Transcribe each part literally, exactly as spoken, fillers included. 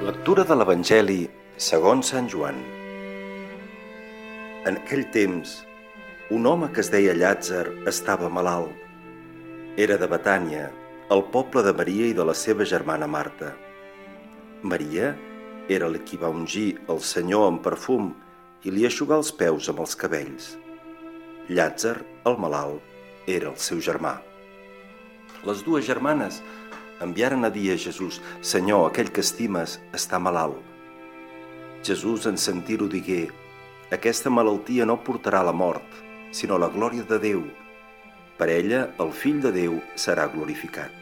Lectura de l'Evangeli segons Sant Joan. En aquell temps, un home que es deia Llàtzer estava malalt. Era de Betània, el poble de Maria i de la seva germana Marta. Maria era la qui va ungir el Senyor amb perfum i li eixugà els peus amb els cabells. Llàtzer, el malalt, era el seu germà. Les dues germanes enviaren a dir a Jesús: «Senyor, aquell que estimes està malalt». Jesús, en sentir-ho, digué: «Aquesta malaltia no portarà a la mort, sinó a la glòria de Déu. Per ella el Fill de Déu serà glorificat».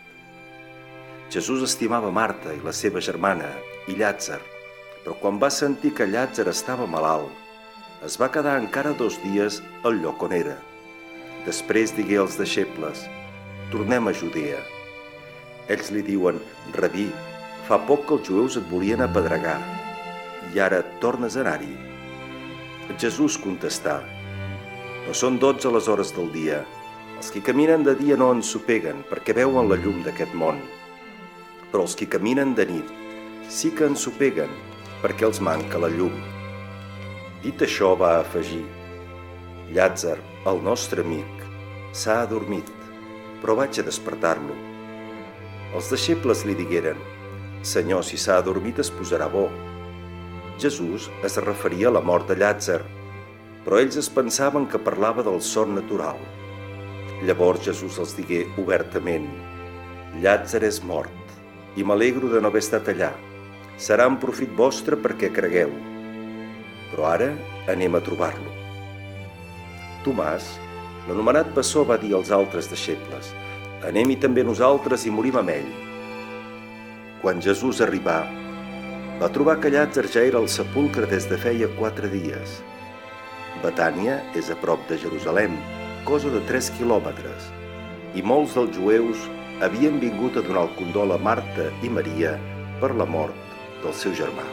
Jesús estimava Marta i la seva germana i Llàtzer, però quan va sentir que Llàtzer estava malalt, es va quedar encara dos dies al lloc on era. Després digué als deixebles: «Tornem a Judea». Ells li diuen: «Rabí, fa poc que els jueus et volien apedregar, i ara tornes a anar-hi». Jesús contestà: «No són dotze les hores del dia. Els qui caminen de dia no ensopeguen, perquè veuen la llum d'aquest món. Però els qui caminen de nit sí que ensopeguen, perquè els manca la llum». Dit això, va afegir: «Llàtzer, el nostre amic, s'ha adormit, però vaig a despertar-lo». Els deixebles li digueren: «Senyor, si s'ha adormit es posarà bo». Jesús es referia a la mort de Llàtzer, però ells es pensaven que parlava del son natural. Llavors Jesús els digué obertament: «Llàtzer és mort, i m'alegro de no haver estat allà. Serà un profit vostre perquè cregueu. Però ara anem a trobar-lo». Tomàs, l'anomenat bessó, va dir als altres deixebles: «Anem-hi també nosaltres i morim amb ell». Quan Jesús arribà, va trobar que Llàtzer ja era al sepulcre des de feia quatre dies. Betània és a prop de Jerusalem, cosa de tres quilòmetres, i molts dels jueus havien vingut a donar el condol a Marta i Maria per la mort del seu germà.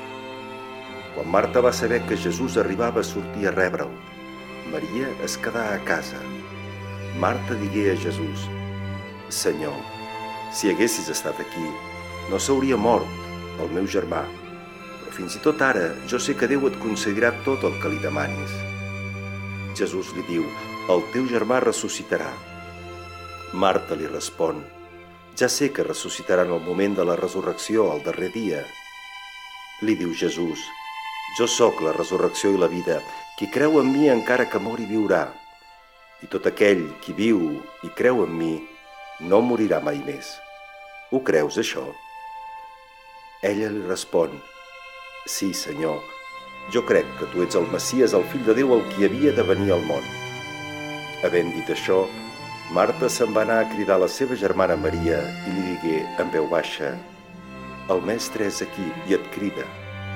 Quan Marta va saber que Jesús arribava a sortir a rebre'l, Maria es quedà a casa. Marta digué a Jesús: «Senyor, si haguessis estat aquí, no s'hauria mort el meu germà, però fins i tot ara jo sé que Déu et concedirà tot el que li demanis». Jesús li diu: «El teu germà ressuscitarà». Marta li respon: «Ja sé que ressuscitarà en el moment de la resurrecció, el darrer dia». Li diu Jesús: «Jo sóc la resurrecció i la vida. Qui creu en mi encara que mori viurà. I tot aquell qui viu i creu en mi no morirà mai més. Ho creus, això?» Ella li respon: «Sí, Senyor, jo crec que tu ets el Messies, el Fill de Déu, el qui havia de venir al món». Havent dit això, Marta se'n va anar a cridar a la seva germana Maria i li digué en veu baixa: «El mestre és aquí i et crida».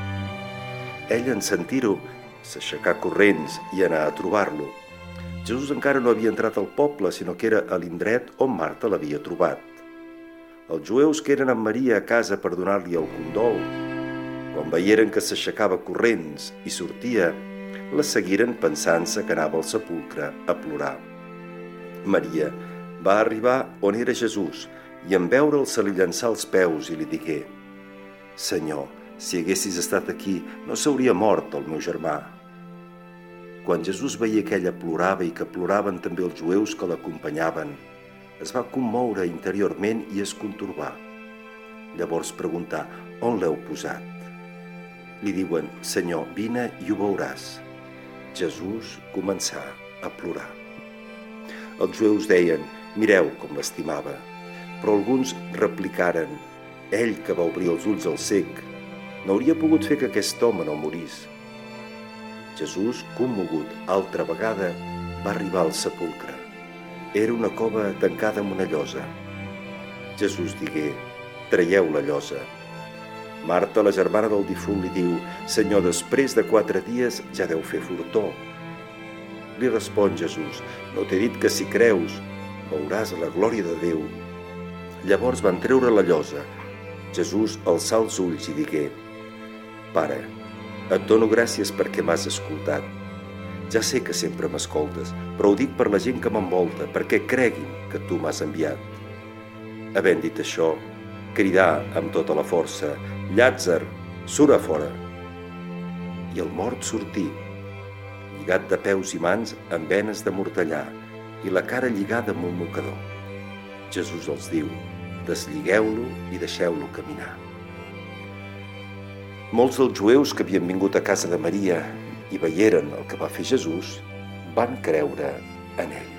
Ella, en sentir-ho, s'aixecà corrents i anà a trobar-lo. Jesús encara no havia entrat al poble, sinó que era a l'indret on Marta l'havia trobat. Els jueus que eren amb Maria a casa per donar-li el condol, quan veieren que s'aixecava corrents i sortia, la seguiren pensant-se que anava al sepulcre a plorar. Maria va arribar on era Jesús i en veure'l se li llançà als peus i li digué: «Senyor, si haguessis estat aquí, no s'hauria mort el meu germà». Quan Jesús veia que ella plorava i que ploraven també els jueus que l'acompanyaven, es va commoure interiorment i es contorbà. Llavors preguntà: «On l'heu posat?» Li diuen: «Senyor, vine i ho veuràs». Jesús començà a plorar. Els jueus deien: «Mireu com l'estimava». Però alguns replicaren: «Ell que va obrir els ulls al cec, no hauria pogut fer que aquest home no morís». Jesús, commogut altra vegada, va arribar al sepulcre. Era una cova tancada amb una llosa. Jesús digué: «Traieu la llosa». Marta, la germana del difunt, li diu: «Senyor, després de quatre dies ja deu fer fortor». Li respon Jesús: «No t'he dit que si creus veuràs la glòria de Déu?» Llavors van treure la llosa. Jesús alçà els ulls i digué: «Pare, et dono gràcies perquè m'has escoltat. Ja sé que sempre m'escoltes, però ho dic per la gent que m'envolta, perquè creguin que tu m'has enviat». Havent dit això, cridà amb tota la força: Llàtzer, surt a fora. I el mort sortí, lligat de peus i mans amb venes de mortellà i la cara lligada amb un mocador. Jesús els diu: deslligeu-lo i deixeu-lo caminar. Molts dels jueus que havien vingut a casa de Maria i veieren el que va fer Jesús van creure en ell.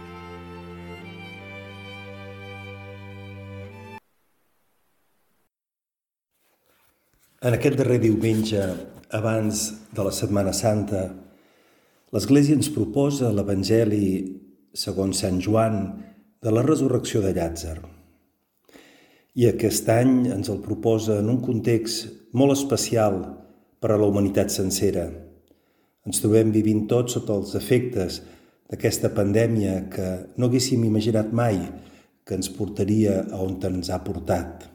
En aquest darrer diumenge, abans de la Setmana Santa, l'Església ens proposa l'Evangeli segons Sant Joan de la resurrecció de Llàtzer. I aquest any ens el proposa en un context molt especial per a la humanitat sencera. Ens trobem vivint tots sota els efectes d'aquesta pandèmia que no haguéssim imaginat mai que ens portaria a on ens ha portat.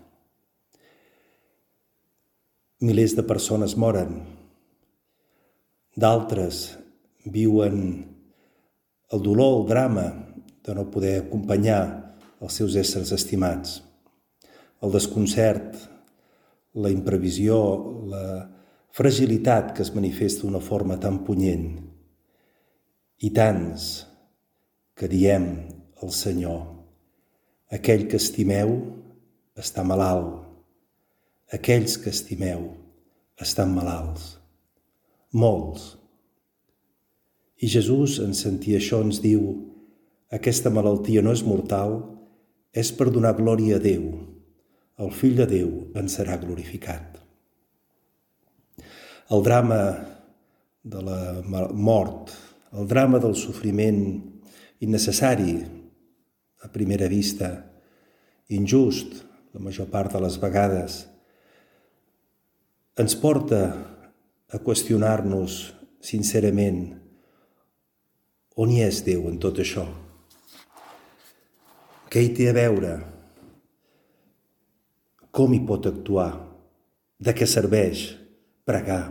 Milers de persones moren, d'altres viuen el dolor, el drama de no poder acompanyar els seus éssers estimats, el desconcert, la imprevisió, la fragilitat que es manifesta d'una forma tan punyent. I tants que diem al Senyor: aquell que estimeu està malalt. Aquells que estimeu estan malalts, molts. I Jesús, en sentir això, ens diu: aquesta malaltia no és mortal, és per donar glòria a Déu. El Fill de Déu en serà glorificat. El drama de la mort, el drama del sofriment innecessari, a primera vista, injust, la major part de les vegades, ens porta a qüestionar-nos sincerament on hi és Déu en tot això. Què hi té a veure? Com hi pot actuar? De què serveix pregar?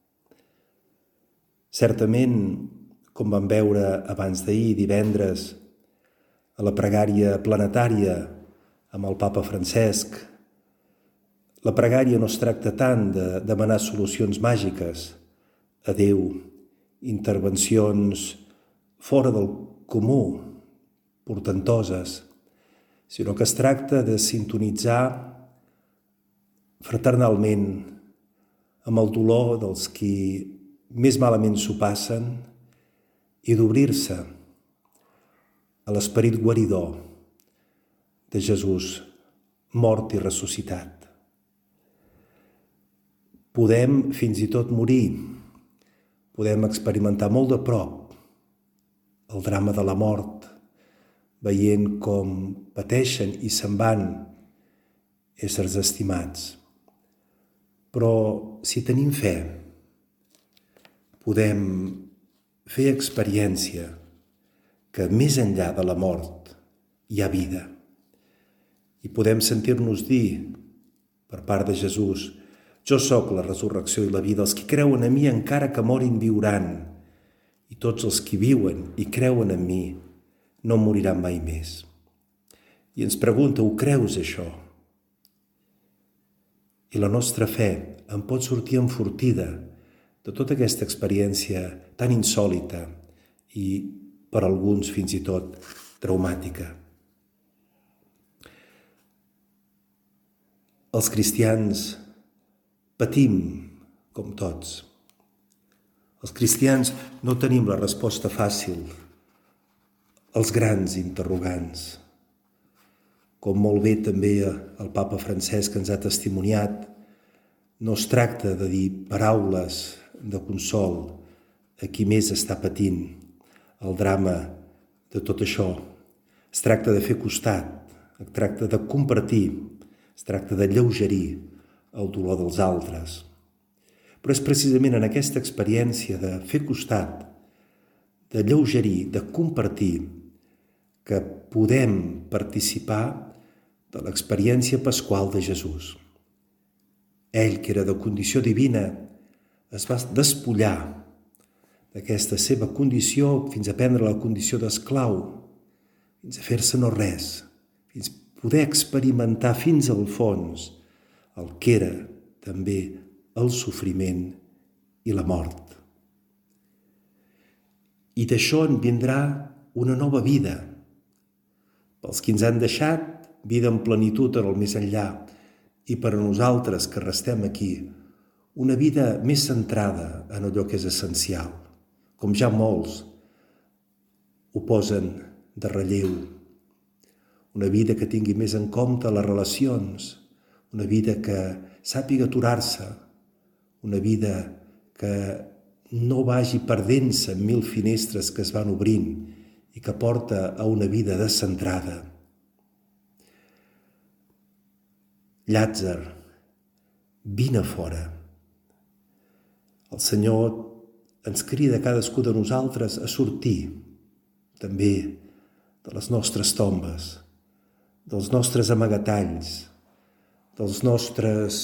Certament, com vam veure abans d'ahir, divendres, a la pregària planetària amb el Papa Francesc, la pregària no es tracta tant de demanar solucions màgiques a Déu, intervencions fora del comú, portentoses, sinó que es tracta de sintonitzar fraternalment amb el dolor dels qui més malament s'ho passen i d'obrir-se a l'esperit guaridor de Jesús, mort i ressuscitat. Podem fins i tot morir, podem experimentar molt de prop el drama de la mort, veient com pateixen i se'n van éssers estimats. Però si tenim fe, podem fer experiència que més enllà de la mort hi ha vida. I podem sentir-nos dir, per part de Jesús: jo sóc la resurrecció i la vida, els que creuen en mi encara que morin viuran, i tots els que viuen i creuen en mi no moriran mai més. I ens pregunta: ho creus això? I la nostra fe en pot sortir enfortida de tota aquesta experiència tan insòlita i, per alguns, fins i tot traumàtica. Els cristians patim, com tots. Els cristians no tenim la resposta fàcil als grans interrogants. Com molt bé també el Papa Francesc ens ha testimoniat, no es tracta de dir paraules de consol a qui més està patint el drama de tot això. Es tracta de fer costat, es tracta de compartir, es tracta de lleugerir el dolor dels altres. Però és precisament en aquesta experiència de fer costat, de lleugerir, de compartir, que podem participar de l'experiència pasqual de Jesús. Ell, que era de condició divina, es va despullar d'aquesta seva condició fins a prendre la condició d'esclau, fins a fer-se no res, fins a poder experimentar fins al fons el que era també el sofriment i la mort. I d'això en vindrà una nova vida. Pels que ens han deixat, vida en plenitud en el més enllà, i per a nosaltres que restem aquí, una vida més centrada en allò que és essencial, com ja molts ho posen de relleu. Una vida que tingui més en compte les relacions, una vida que sàpiga aturar-se, una vida que no vagi perdent-se en mil finestres que es van obrint i que porta a una vida descentrada. Llàtzer, vine fora. El Senyor ens crida a cadascú de nosaltres a sortir, també de les nostres tombes, dels nostres amagatalls, dels nostres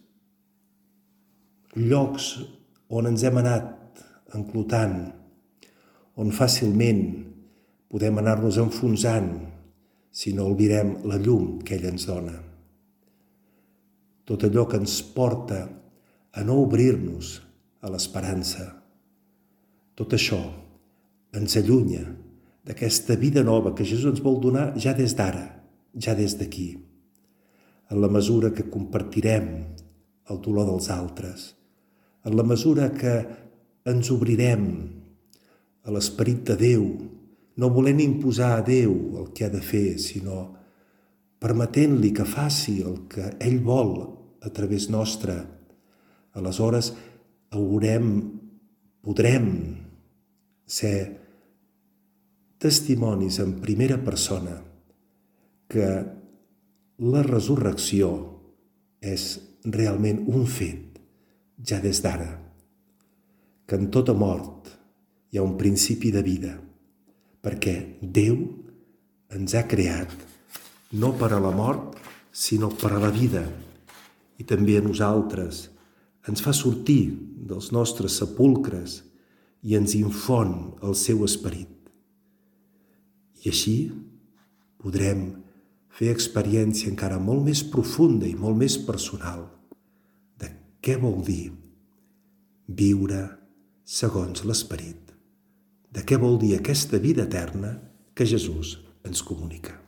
llocs on ens hem anat enclotant, on fàcilment podem anar-nos enfonsant si no albirem la llum que ell ens dona. Tot allò que ens porta a no obrir-nos a l'esperança. Tot això ens allunya d'aquesta vida nova que Jesús ens vol donar ja des d'ara, ja des d'aquí, en la mesura que compartirem el dolor dels altres, en la mesura que ens obrirem a l'esperit de Déu, no volent imposar a Déu el que ha de fer, sinó permetent-li que faci el que ell vol a través nostre. Aleshores haurem, podrem ser testimonis en primera persona que la resurrecció és realment un fet ja des d'ara, que en tota mort hi ha un principi de vida, perquè Déu ens ha creat no per a la mort, sinó per a la vida, i també a nosaltres ens fa sortir dels nostres sepulcres i ens infon el seu esperit. I així podrem fer experiència encara molt més profunda i molt més personal de què vol dir viure segons l'esperit, de què vol dir aquesta vida eterna que Jesús ens comunica.